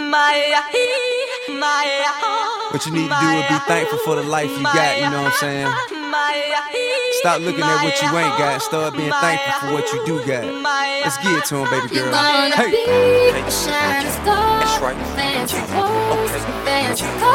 What you need to do is be thankful for the life you got, you know what I'm saying? Stop looking at what you ain't got, start being thankful for what you do got. Let's get it to him, baby girl. Hey! That's right.